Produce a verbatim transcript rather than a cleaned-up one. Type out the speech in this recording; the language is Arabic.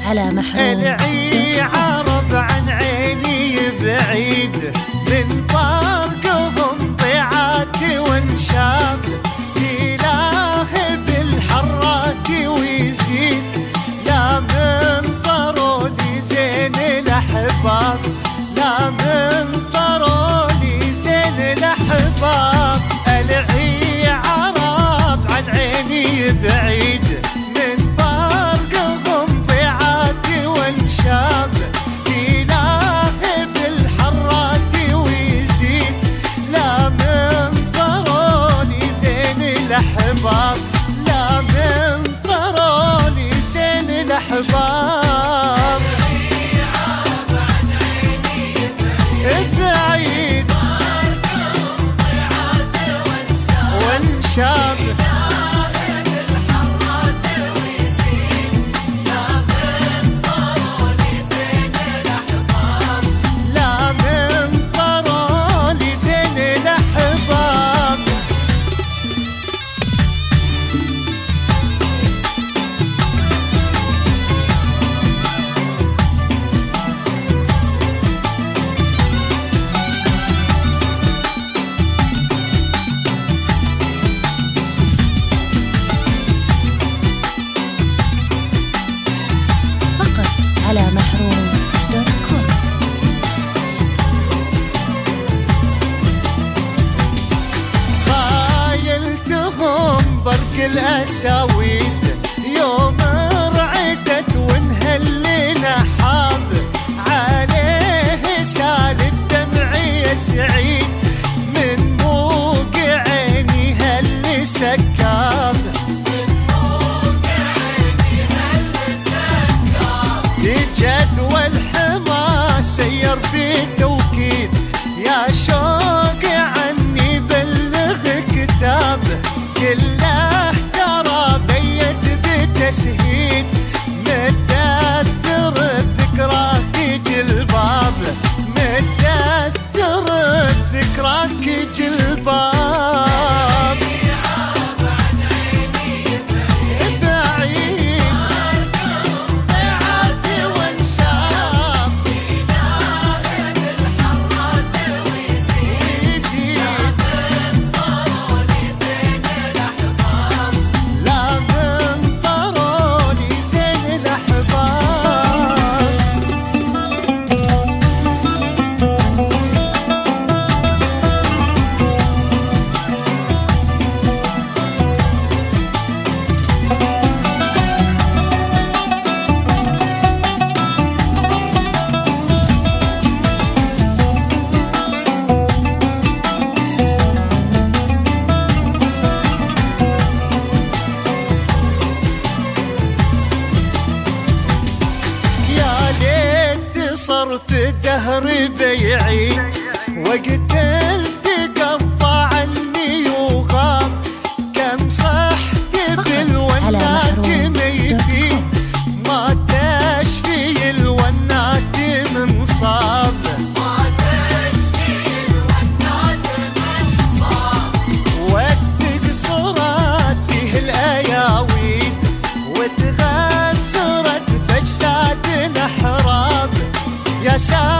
على محروم. العي عرب عن عيني بعيد، من فارقهم ضيعات وانشاب، إله بالحرات ويزيد، لا من طرولي زين الأحباب، لا من طرولي زين الأحباب. العي عرب عن عيني بعيد، من فارقهم ضيعات وانشاب، إله بالحرات ويزيد، لا من طرولي زين الأحباب، لا من طرولي زين الأحباب. بعيد وانشاب، لا من طرولي زين الأحباب. على محروم دوت كوم. خايلتهم برك الأساويد، يوم رعدت وانهلنا حاب، عليه سال الدمع يسعيد، من موقع عيني هل سكاب، جدوى الحما سير بتوكيد، يا شوق عني بلغ كتاب، كله ترى بيت بتسهيد، متأثر بذكراك جلباب، متأثر بذكراك جلباب. صرت الدهر بيعيد، وقت التقطع عني وغاب، كم صحت بالونات ميتين، ما تشفي الونات من صاب، ما تشفي الونات من صاب. وقت قصرت فيه الأياويد، وتغزرت فجساد نحراب، يا سلام